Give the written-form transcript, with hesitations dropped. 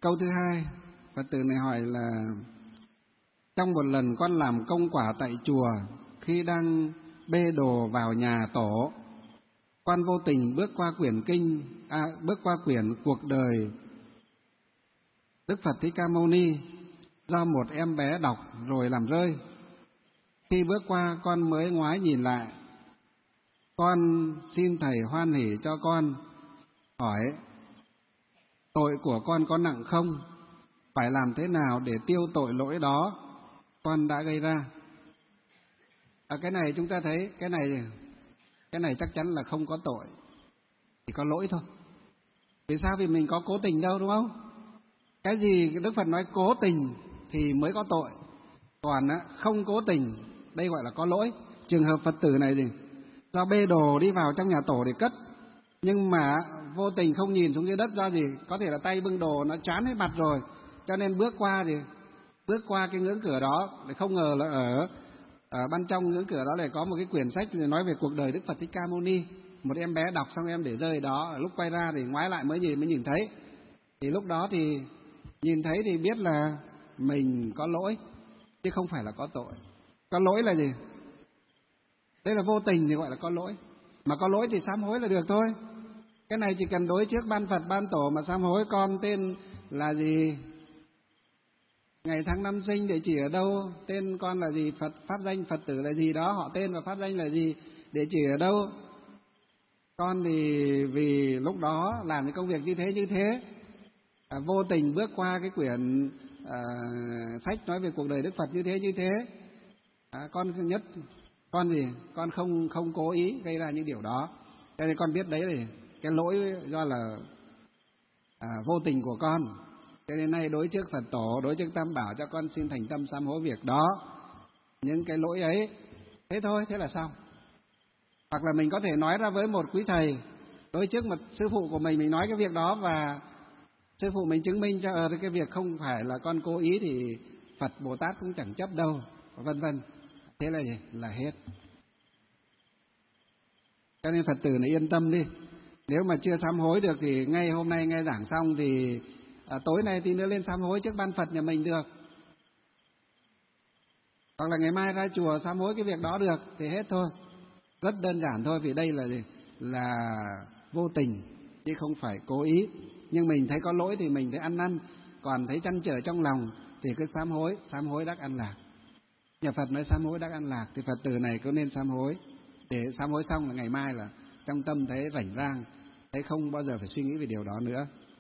Câu thứ hai, Phật tử này hỏi là trong một lần con làm công quả tại chùa, khi đang bê đồ vào nhà tổ, con vô tình bước qua quyển cuộc đời Đức Phật Thích Ca Mâu Ni do một em bé đọc rồi làm rơi. Khi bước qua con mới ngoái nhìn lại, con xin thầy hoan hỉ cho con hỏi tội của con có nặng không? Phải làm thế nào để tiêu tội lỗi đó con đã gây ra? Cái này chúng ta thấy cái này chắc chắn là không có tội, chỉ có lỗi thôi. Vì sao? Vì mình có cố tình đâu, đúng không? Cái gì Đức Phật nói cố tình thì mới có tội, còn không cố tình đây gọi là có lỗi. Trường hợp Phật tử này gì do bê đồ đi vào trong nhà tổ để cất, nhưng mà vô tình không nhìn xuống dưới đất do gì, có thể là tay bưng đồ nó choán hết mặt rồi, cho nên bước qua cái ngưỡng cửa đó, để không ngờ là ở ban trong ngưỡng cửa đó lại có một cái quyển sách nói về cuộc đời Đức Phật Thích Ca Mâu Ni. Một em bé đọc xong em để rơi đó, lúc quay ra thì ngoái lại mới nhìn thấy. Thì lúc đó thì nhìn thấy thì biết là mình có lỗi, chứ không phải là có tội. Có lỗi là gì? Đây là vô tình thì gọi là có lỗi. Mà có lỗi thì sám hối là được thôi. Cái này chỉ cần đối trước ban Phật ban tổ mà sám hối. Con tên là gì, ngày tháng năm sinh, địa chỉ ở đâu, tên con là gì, pháp danh Phật tử là gì đó, họ tên và pháp danh là gì, địa chỉ ở đâu. Con thì vì lúc đó làm cái công việc như thế, vô tình bước qua cái quyển sách nói về cuộc đời Đức Phật như thế, con không cố ý gây ra những điều đó, cho nên con biết đấy là cái lỗi do là vô tình của con. Cho nên nay đối trước Phật tổ, đối trước Tam Bảo, cho con xin thành tâm sám hối việc đó, những cái lỗi ấy. Thế thôi, thế là xong. Hoặc là mình có thể nói ra với một quý thầy, đối trước một sư phụ của mình nói cái việc đó, và sư phụ mình chứng minh cho cái việc không phải là con cố ý, thì Phật Bồ Tát cũng chẳng chấp đâu, vân vân. Thế là gì? Là hết. Cho nên Phật tử này yên tâm đi. Nếu mà chưa sám hối được thì ngay hôm nay nghe giảng xong thì tối nay tí nữa lên sám hối trước ban Phật nhà mình được. Hoặc là ngày mai ra chùa sám hối cái việc đó được thì hết thôi. Rất đơn giản thôi, vì đây là gì? Là vô tình chứ không phải cố ý. Nhưng mình thấy có lỗi thì mình thấy ăn năn, còn thấy trăn trở trong lòng thì cứ sám hối đắc an lạc. Nhà Phật nói sám hối đắc an lạc, thì Phật tử này cứ nên sám hối. Để sám hối xong là ngày mai là trong tâm thấy rảnh rang, thấy không bao giờ phải suy nghĩ về điều đó nữa.